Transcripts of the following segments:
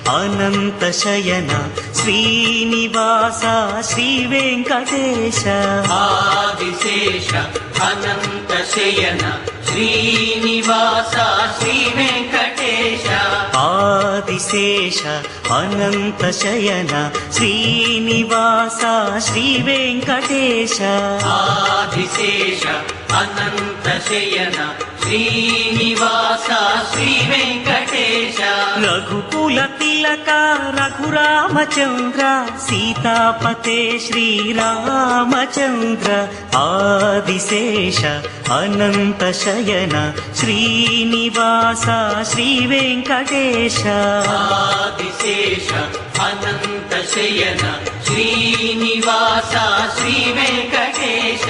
అనంత శయన శ్రీనివాస శ్రీ వెంకటేశ ఆదిశేష అనంత శయన శ్రీనివాస శ్రీ వెంకటేశ ఆదిశేష అనంత శయన శ్రీనివాస శ్రీ వెంకటేశ ఆదిశేష అనంత శయన శ్రీనివాస శ్రీ వెంకటేశ రఘుకుల తిలక రఘురామచంద్ర సీతాపతే శ్రీరామచంద్ర ఆదిశేష అనంత శయన శ్రీనివాస శ్రీ వెంకటేశ ఆదిశేష అనంత శయన శ్రీనివాస శ్రీ వెంకటేశ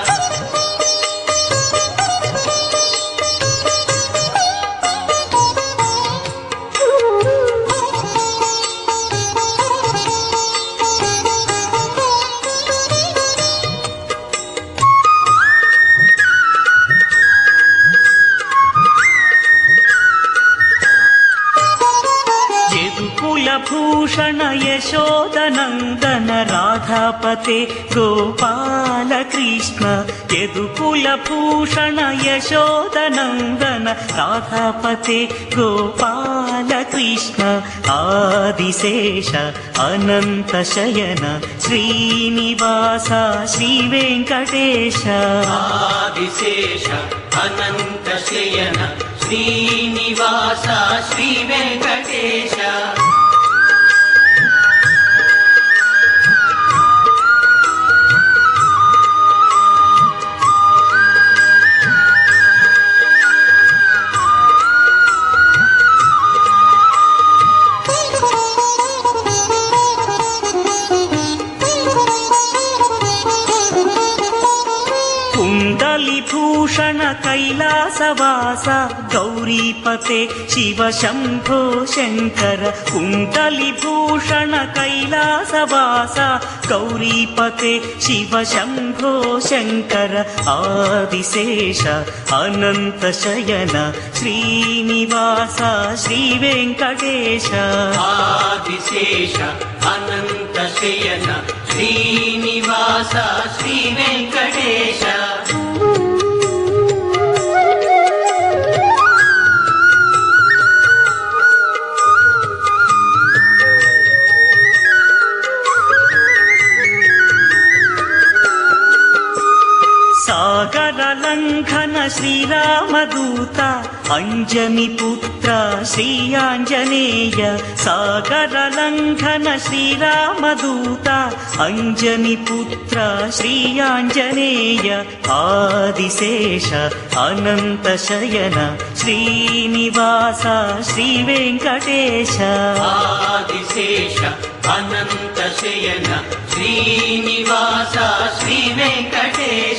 భూషణ యశోదనందన రాధాపతే గోపాల కృష్ణ యదుకుల భూషణ యశోదనందన రాధాపతే గోపాల కృష్ణ ఆదిశేష అనంత శయన శ్రీనివాస శ్రీ వెంకటేశ ఆదిశేష అనంత శయన శ్రీనివాస శ్రీ వెంకటేశ భూషణ కైలాసవాస గౌరీపతే శివ శంభో శంకర కుండలి భూషణ కైలాసవాస గౌరీపతే శివ శంభో శంకర ఆదిశేష అనంత శయన శ్రీనివాస శ్రీ వెంకటేశ ఆదిశేష అనంత శయన శ్రీనివాస శ్రీ వెంకటేశ సాగర లంఘన శ్రీరామదూత అంజని పుత్ర శ్రీ ఆంజనేయ సాగర లంఘన శ్రీరామదూత అంజని పుత్ర శ్రీ ఆంజనేయ ఆదిశేష అనంత శయన శ్రీనివాస శ్రీ వెంకటేశ ఆదిశేష అనంత శయన శ్రీనివాస శ్రీ వెంకటేశ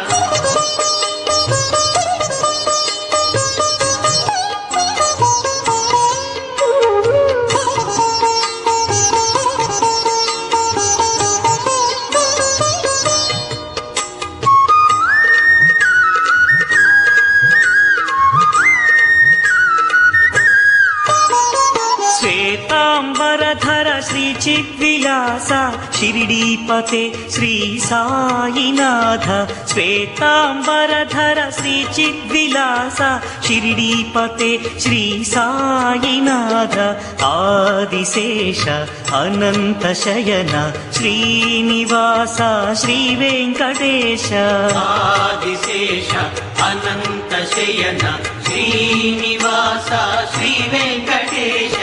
శ్వేతాంబరధర శ్రీ చిద్విలాస షిరిడీపతే శ్రీ సాయినాథ శ్వేతాంబరధర శ్రీ చిద్విలాస షిరిడీపతే శ్రీ సాయినాథ ఆదిశేష అనంత శయన శ్రీనివాస శ్రీ వెంకటేశ ఆదిశేష అనంత శయన శ్రీనివాస శ్రీ వెంకటేశ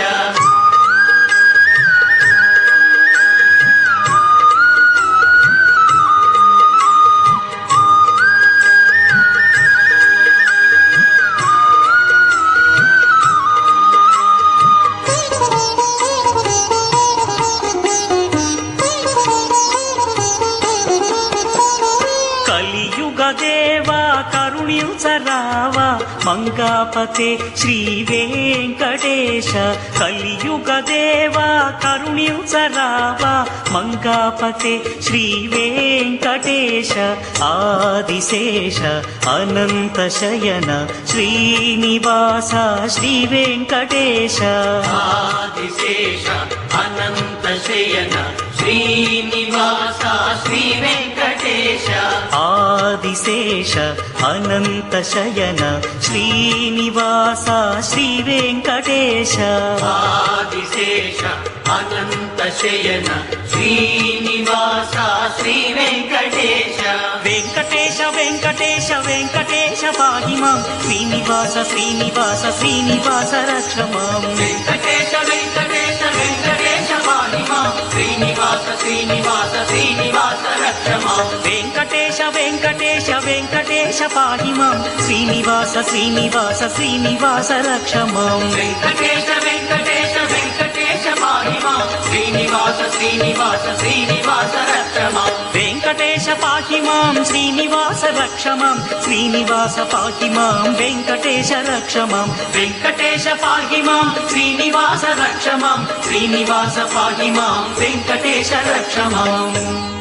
కలియుగ దేవా కరుణించరావా మంగాపతే శ్రీ వెంకటేశ కలియుగ దేవా కరుణించరావా మంగాపతే శ్రీ వెంకటేశ ఆదిశేష అనంత శయన శ్రీనివాస శ్రీ వెంకటేశ ఆదిశేష అనంత శయన శ్రీనివాస శ్రీ వెంకటేశ ఆదిశేష అనంత శయన శ్రీనివాస శ్రీ వెంకటేశ ఆదిశేష అనంత శయన శ్రీనివాస శ్రీ వెంకటేశ వెంకటేశ వెంకటేశ వెంకటేశ పాహి మాం శ్రీనివాస శ్రీనివాస శ్రీనివాస రక్ష మాం వెంకటేశ వెంకటేశ వెంకటేశ పాహి మాం శ్రీనివాస శ్రీనివాస శ్రీనివాస రక్ష మాం వెంకటేశ వెంకటేశ వెంకటేశ పాహి మాం శ్రీనివాస శ్రీనివాస శ్రీనివాస రక్ష మాం వెంకటేశ వెంకటేశ వెంకటేశ పాహి మాం శ్రీనివాస శ్రీనివాస శ్రీనివాస రక్ష మాం వెంకటేశ పాహి మాం శ్రీనివాస రక్ష మాం శ్రీనివాస పాహి మాం వెంకటేశ రక్ష మాం వెంకటేశ పాహి మాం శ్రీనివాస రక్ష మాం శ్రీనివాస పాహి మాం వెంకటేశ రక్ష మాం